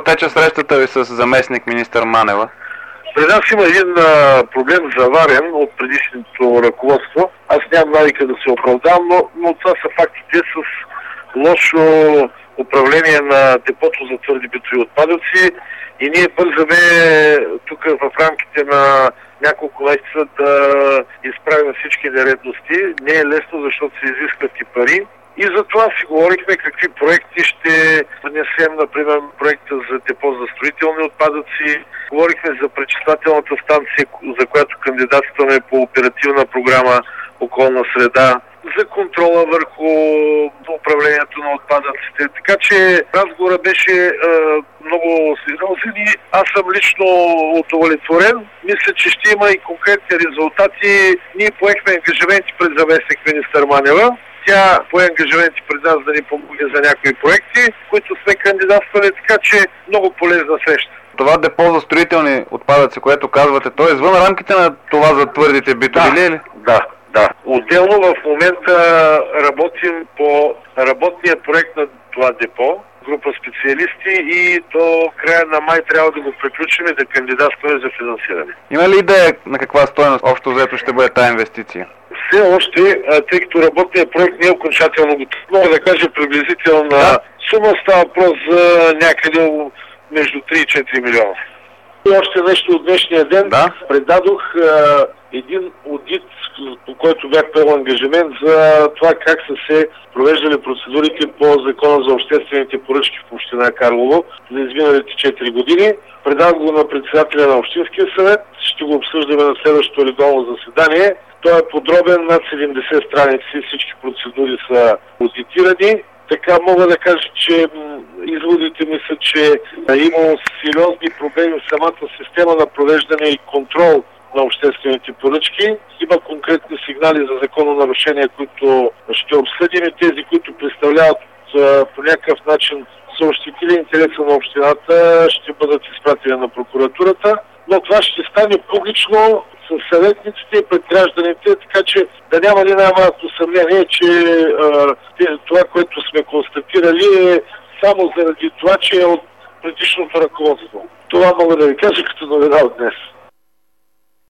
протече срещата ви с заместник министър Манева? При нас има един проблем заварен от предишното ръководство. Аз нямам навика да се оправдавам, но това са фактите с лошо управление на депото за твърди битови отпадъци и ние бързаме тук в рамките на няколко месеца да изправим всички нередности. Не е лесно, защото се изискват и пари. И за това си говорихме какви проекти ще внесем, например, проекта за депо за строителни отпадъци. Говорихме за пречиствателната станция, за която кандидатстваме по оперативна програма околна среда, за контрола върху управлението на отпадъците. Така че разговорът беше много сериозен и аз съм лично удовлетворен. Мисля, че ще има и конкретни резултати. Ние поехме ангажименти пред заместник министър Манева. Тя пое ангажименти пред нас да ни помогне за някои проекти, които сме кандидатствали, така че много полезна среща. Това депо за строителни отпадъци, което казвате, то е извън рамките на това за твърдите битови, ли? Да. Отделно в момента работим по работния проект на това депо, група специалисти, и до края на май трябва да го приключим и да кандидатстваме за финансиране. Има ли идея на каква стойност общо взето ще бъде тази инвестиция? Все още, тъй като работният проект не е окончателно готов, мога да кажа приблизителна сума, става въпрос за някъде между 3 и 4 милиона. И още нещо от днешния ден. Предадох един одит, по който бях поел ангажимент за това как са се провеждали процедурите по Закона за обществените поръчки в община Карлово за изминалите 4 години. Предадох го на председателя на Общинския съвет. Ще го обсъждаме на следващото редовно заседание. Той е подробен, над 70 страници, всички процедури са одитирани. Така мога да кажа, че изводите ми са, че има сериозни проблеми в самата система на провеждане и контрол на обществените поръчки. Има конкретни сигнали за закононарушения, които ще обсъдим, и тези, които представляват по някакъв начин са ощетили интереса на общината, ще бъдат изпратени на прокуратурата. Но това ще стане публично с съветниците и пред гражданите, така че да няма ли най-малко съмнение, че това, което сме констатирали, е само заради това, че е от предишното ръководство. Това мога да ви кажа като новина от днес.